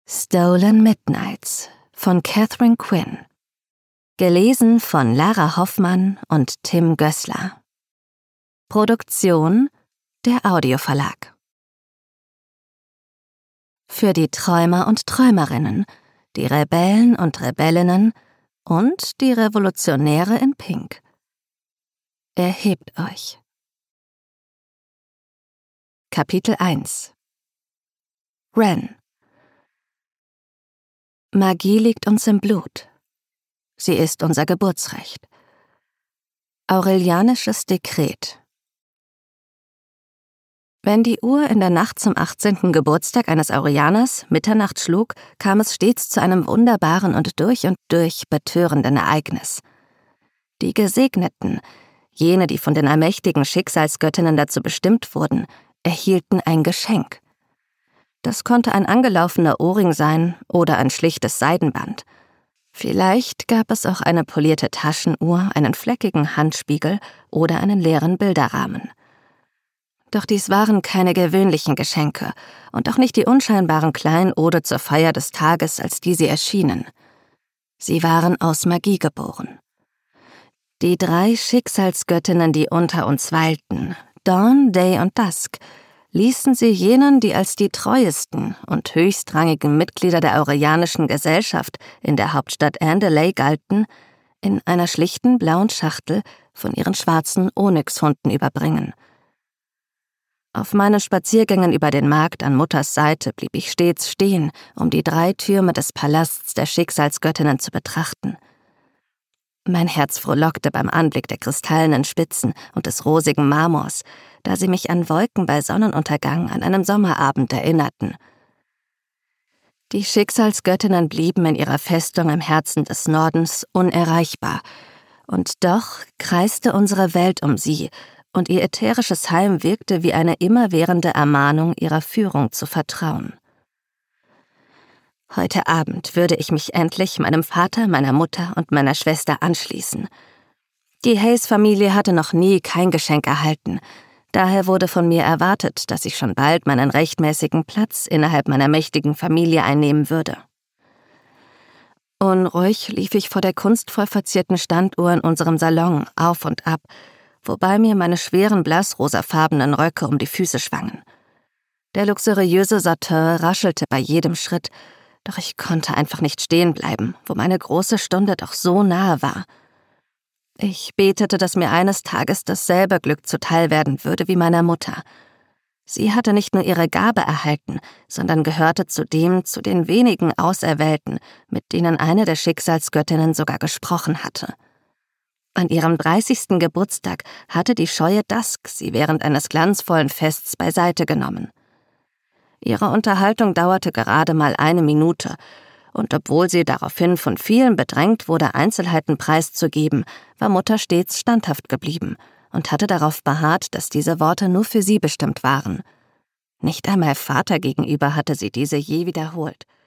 Stolen Midnights von Catherine Quinn. Gelesen von Lara Hoffmann und Tim Gößler. Produktion der Audioverlag. Für die Träumer und Träumerinnen, die Rebellen und Rebellinnen und die Revolutionäre in Pink. Erhebt euch. Kapitel 1. Wren. Magie liegt uns im Blut. Sie ist unser Geburtsrecht. Aurelianisches Dekret. Wenn die Uhr in der Nacht zum 18. Geburtstag eines Aurelianers Mitternacht schlug, kam es stets zu einem wunderbaren und durch betörenden Ereignis. Die Gesegneten, jene, die von den allmächtigen Schicksalsgöttinnen dazu bestimmt wurden, erhielten ein Geschenk. Das konnte ein angelaufener Ohrring sein oder ein schlichtes Seidenband. Vielleicht gab es auch eine polierte Taschenuhr, einen fleckigen Handspiegel oder einen leeren Bilderrahmen. Doch dies waren keine gewöhnlichen Geschenke und auch nicht die unscheinbaren Kleinode zur Feier des Tages, als die sie erschienen. Sie waren aus Magie geboren. Die 3 Schicksalsgöttinnen, die unter uns weilten, Dawn, Day und Dusk, ließen sie jenen, die als die treuesten und höchstrangigen Mitglieder der Aurelianischen Gesellschaft in der Hauptstadt Andalay galten, in einer schlichten blauen Schachtel von ihren schwarzen Onyxhunden überbringen. Auf meinen Spaziergängen über den Markt an Mutters Seite blieb ich stets stehen, um die 3 Türme des Palasts der Schicksalsgöttinnen zu betrachten. Mein Herz frohlockte beim Anblick der kristallenen Spitzen und des rosigen Marmors, da sie mich an Wolken bei Sonnenuntergang an einem Sommerabend erinnerten. Die Schicksalsgöttinnen blieben in ihrer Festung im Herzen des Nordens unerreichbar, und doch kreiste unsere Welt um sie, und ihr ätherisches Heim wirkte wie eine immerwährende Ermahnung, ihrer Führung zu vertrauen. Heute Abend würde ich mich endlich meinem Vater, meiner Mutter und meiner Schwester anschließen. Die Hayes-Familie hatte noch nie kein Geschenk erhalten, daher wurde von mir erwartet, dass ich schon bald meinen rechtmäßigen Platz innerhalb meiner mächtigen Familie einnehmen würde. Unruhig lief ich vor der kunstvoll verzierten Standuhr in unserem Salon auf und ab, wobei mir meine schweren blassrosafarbenen Röcke um die Füße schwangen. Der luxuriöse Satin raschelte bei jedem Schritt, doch ich konnte einfach nicht stehen bleiben, wo meine große Stunde doch so nahe war. Ich betete, dass mir eines Tages dasselbe Glück zuteil werden würde wie meiner Mutter. Sie hatte nicht nur ihre Gabe erhalten, sondern gehörte zu den wenigen Auserwählten, mit denen eine der Schicksalsgöttinnen sogar gesprochen hatte. An ihrem 30. Geburtstag hatte die scheue Dusk sie während eines glanzvollen Fests beiseite genommen. Ihre Unterhaltung dauerte gerade mal 1 Minute, und obwohl sie daraufhin von vielen bedrängt wurde, Einzelheiten preiszugeben, war Mutter stets standhaft geblieben und hatte darauf beharrt, dass diese Worte nur für sie bestimmt waren. Nicht einmal Vater gegenüber hatte sie diese je wiederholt.